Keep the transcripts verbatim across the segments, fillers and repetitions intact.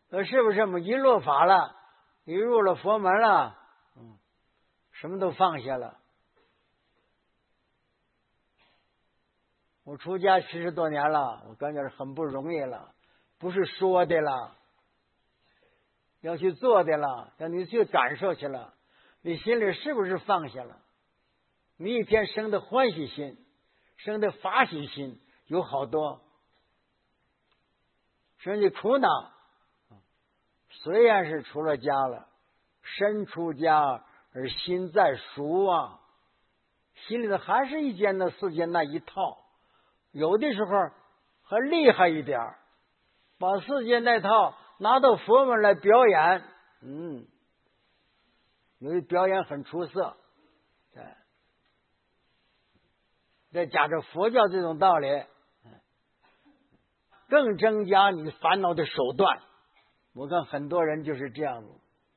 呃，是不是我们一落法了，一入了佛门了，嗯，什么都放下了。我出家七十多年了，我感觉是很不容易了，不是说的了，要去做的了，要你去感受去了，你心里是不是放下了？你一天生的欢喜心，生的法喜心有好多，生的苦恼。虽然是出了家了，身出家而心在俗啊，心里头还是一件那世间那一套，有的时候还厉害一点，把世间那套拿到佛门来表演，嗯，因为表演很出色，对，再加上佛教这种道理，更增加你烦恼的手段。我看很多人就是这样子，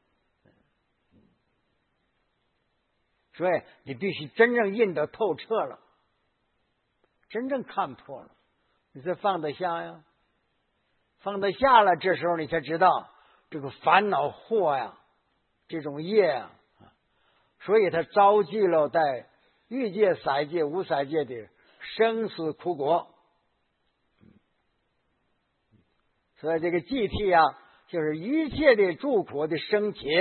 所以你必须真正印得透彻了，真正看破了，你才放得下呀。放得下了，这时候你才知道这个烦恼祸呀，这种业啊，所以他遭具了在欲界、色界、无色界的生死苦果。所以这个寂替啊，就是一切的诸苦的生起，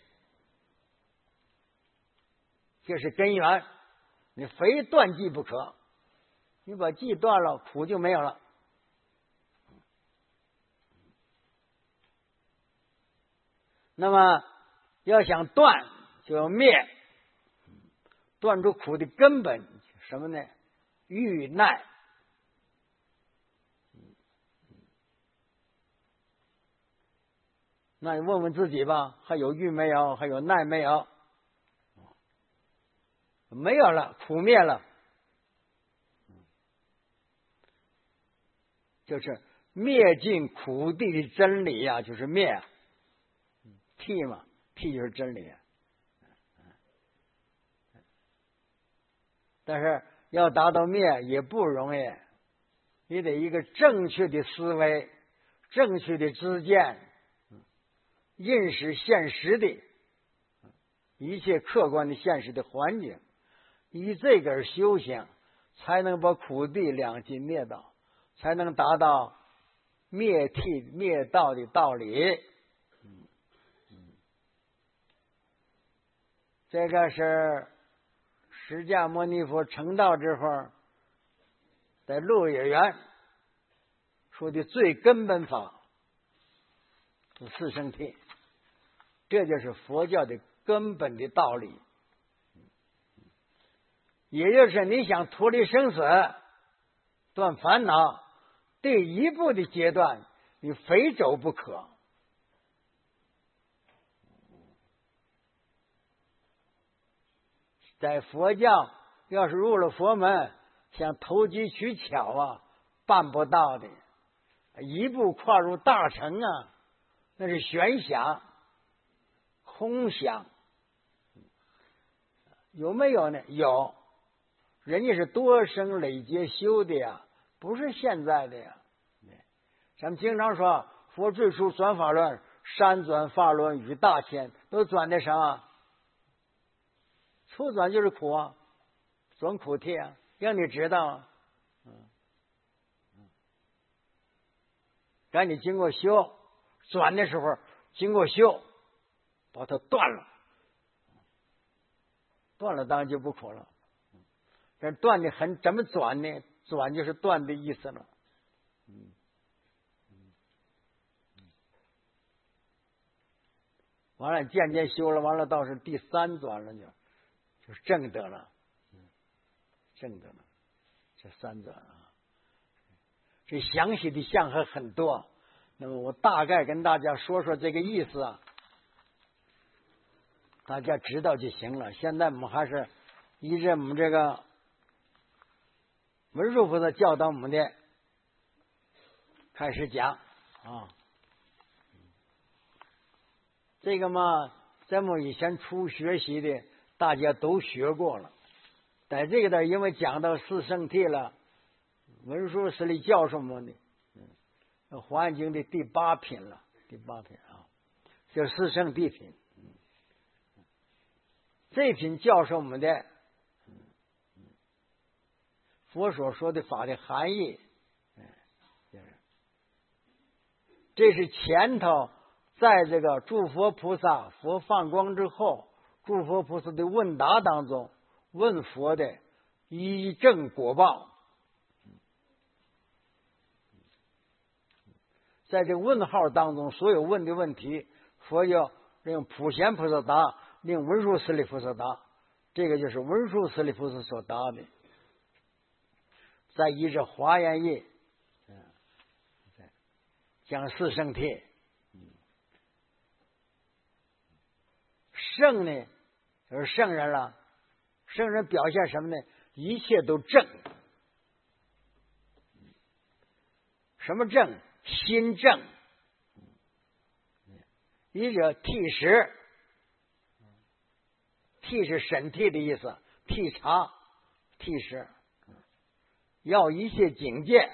这是根源，你非断寂不可。你把寂断了，苦就没有了。那么要想断，就要灭，断除苦的根本什么呢？欲耐。那你问问自己吧，还有欲没有？还有耐没有？没有了，苦灭了，就是灭尽苦地的真理呀、啊，就是灭。替嘛，替就是真理。但是要达到灭也不容易，你得一个正确的思维，正确的知见，认识现实的一切客观的现实的环境，以这个而修行，才能把苦地两尽灭道，才能达到灭替灭道的道理。这个是释迦牟尼佛成道之后，在鹿野园说的最根本法是四圣谛，这就是佛教的根本的道理。也就是你想脱离生死、断烦恼，第一步的阶段，你非走不可。在佛教，要是入了佛门，想投机取巧啊，办不到的。一步跨入大乘啊，那是玄想、空想。有没有呢？有，人家是多生累劫修的呀，不是现在的呀。咱们经常说，佛最初转法轮，山转法轮与大千，都转的什么？初转就是苦啊，转苦替啊，让你知道啊。嗯，赶紧经过修，转的时候经过修，把它断了，断了当然就不苦了。但断的很，怎么转呢？转就是断的意思了。嗯，完了渐渐修了，完了倒是第三转了就。就是正得了，正得了，这三转啊，这详细的项还很多。那么我大概跟大家说说这个意思啊，大家知道就行了。现在我们还是依着我们这个文殊菩萨教导我们的开始讲啊。这个嘛，咱们以前初学习的。大家都学过了，在这个呢，因为讲到四圣谛了，文殊师利教授们的，嗯，华严经的第八品了，第第八品啊，叫四圣谛品。这品教授我们的佛所说的法的含义。这是前头在这个诸佛菩萨佛放光之后，诸佛菩萨的问答当中问佛的依正果报。在这个问号当中，所有问的问题，佛要令普贤菩萨答，令文殊师利菩萨答。这个就是文殊师利菩萨所答的。再依着华严页讲四圣谛。圣呢就是圣人了，圣人表现什么呢？一切都正。什么正？心正。一者谛实，谛是审谛的意思，谛察谛实，要一切境界，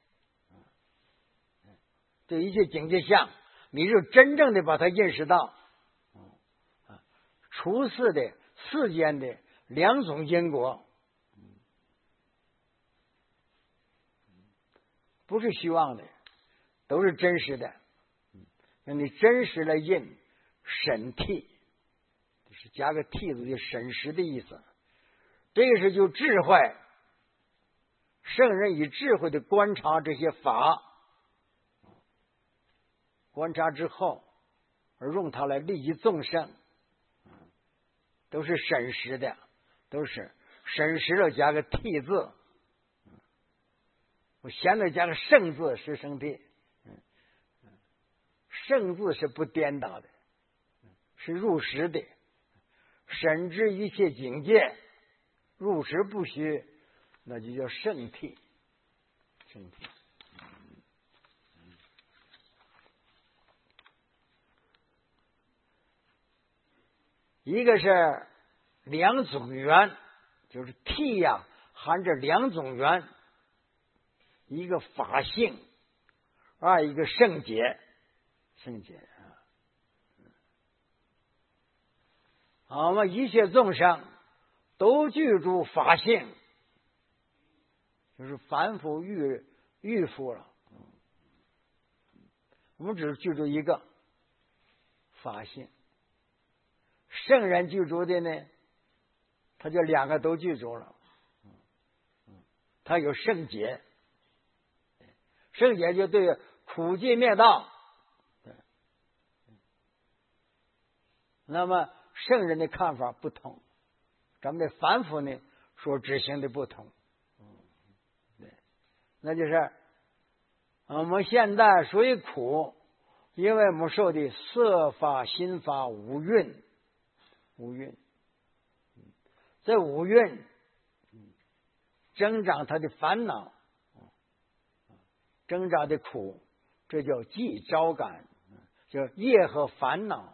对一切境界相，你就真正的把它认识到出世的世间的两种因果，不是虚妄的，都是真实的。让你真实的印审谛，就是加个谛字，就审实的意思。这个是就智慧，圣人以智慧的观察这些法，观察之后而用它来利益众生，都是审实的，都是审实了加个谛字，我现在加个圣字是圣谛。圣字是不颠倒的，是入实的，审知一切境界，入实不虚，那就叫圣谛。圣谛。一个是两种缘，就是谛呀，含着两种缘，一个法性，二一个圣洁。圣洁啊！好，我们一切众生都具足法性，就是凡夫欲欲夫了。我们只具足一个法性，圣人具足的呢，他就两个都具足了。他有圣洁，圣洁就对苦尽灭道。那么圣人的看法不同，咱们的凡夫呢所执行的不同。对，那就是我们现在属于苦，因为我们受的色法、心法、五蕴，五蕴，这五蕴增长他的烦恼，增长的苦，这叫既招感，叫业和烦恼。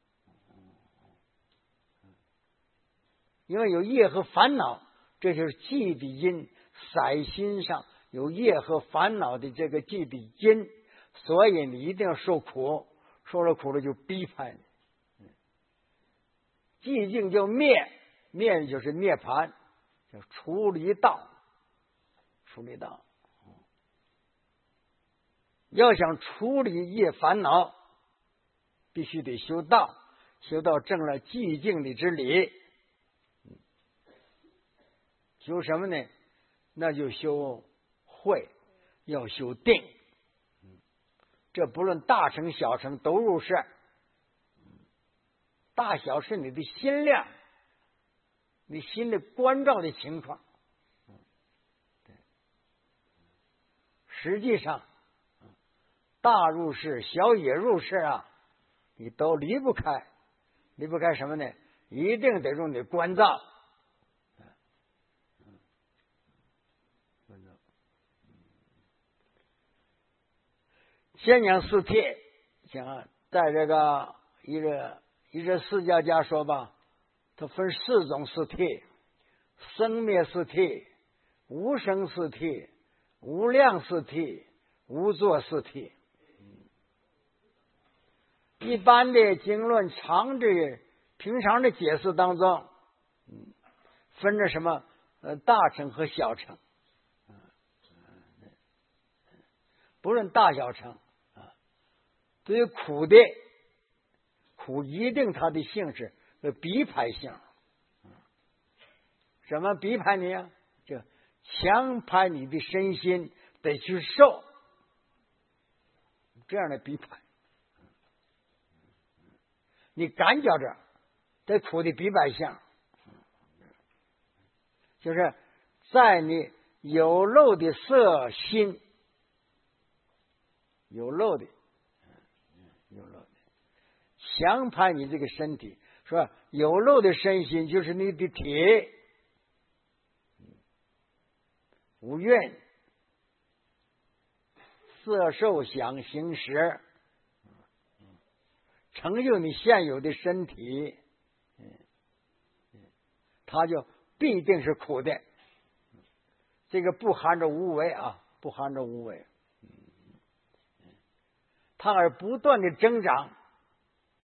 因为有业和烦恼，这就是寂的因，色心上有业和烦恼的这个寂的因，所以你一定要受苦，受了苦了就逼迫你。寂静就灭，灭就是涅槃，叫出离道，出离道。要想处理业烦恼，必须得修道，修道证了寂静的之理。修什么呢？那就修慧，要修定。这不论大乘小乘都入世，大小是你的心量，你心里关照的情况。实际上，大入世、小也入世啊，你都离不开，离不开什么呢？一定得用你关照。先讲四谛，讲在这个一个一个释迦家说吧，它分四种四谛：生灭四谛、无生四谛、无量四谛、无作四谛。 一般的经论常的平常的解释当中，嗯，分着什么呃大乘和小乘，不论大小乘啊，对于苦的苦一定它的性质有逼迫性。什么逼迫你啊？就强迫你的身心得去受这样的逼迫。你感觉着这苦的逼迫性，就是在你有漏的色心，有漏的，有漏的，强迫你这个身体，说有漏的身心就是你的体，五蕴、色、受、想、行、识，成就你现有的身体，它就必定是苦的。这个不含着无为啊，不含着无为，它而不断的增长，